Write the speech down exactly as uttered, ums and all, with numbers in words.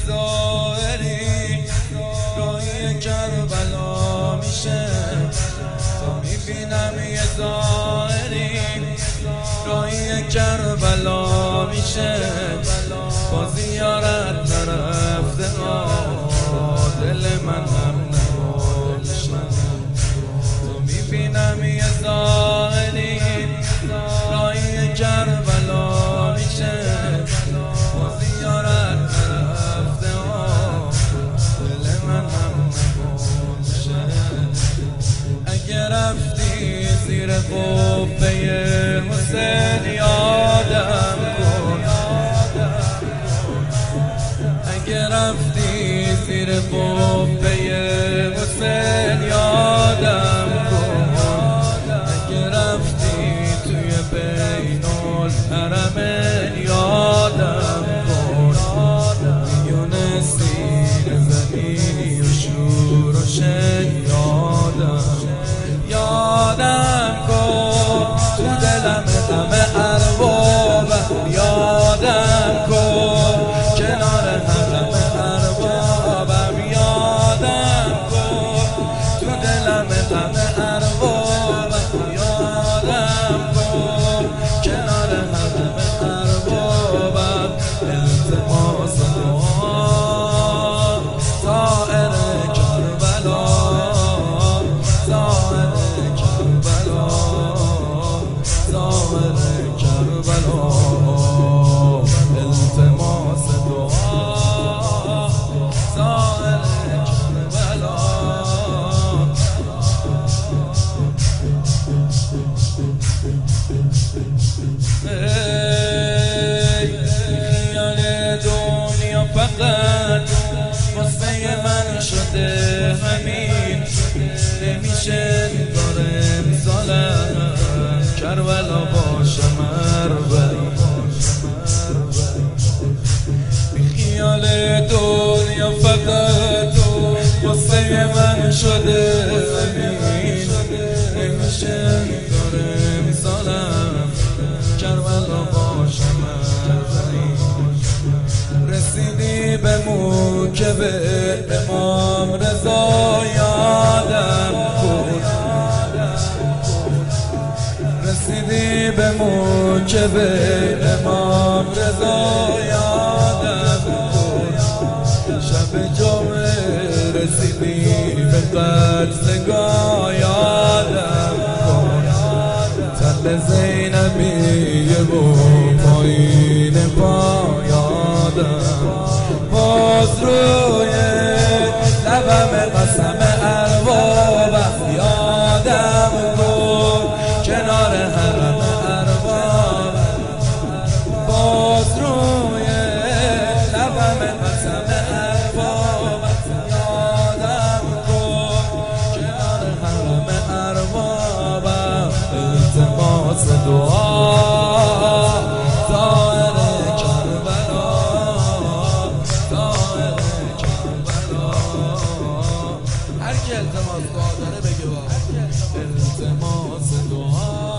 زائری راهی کربلا میشه، تا میبینم یه زائری راهی کربلا میشه، با زیارت نرفته دل من هم نباشه. تو میبینم یه زائری راهی کربلا میشه، با زیارت نرفته دل من هم نباشه. اگه رفتی زیر قبه حسین یادم کن، اگه رفتی زیر قبه حسین یادم کن، اگه رفتی توی بین الحرمین یادم کن، میونستی نزنی و شور و شن یادم یادم کن، تو دلم همه اربابم یادم کن، کنار حرم اربابم یادم کن، تو دلم همه اربابم یادم کن، کنار حرم اربابم. التماس دعا زائر کربلا، زائر کربلا، زائر کربلا، التماس دعا زائر کربلا. ای خیال دنیا فقط واسه من شده همین، نمیشه دار امسالم کربلا باشه مربع. خیال دنیا فقط واسه من شده همین، نمیشه دار امسالم کربلا باشه مربع. رسیدی به موکب امام رضا یادم کن، رسیدی به موکب امام رضا یادم کن، شب جمعه رسیدی به قتلگاه یادم کن، تل زینبیه و پایین پا یادم، باز روی لبم قسم اربابم یادم کن، کنار حرم اربابم، باز روی لبم قسم اربابم یادم کن، کنار حرم اربابم. التماس دعا زائر کربلا، زائر کربلا. هر کی التماس دعا داره بگه با التماس دعا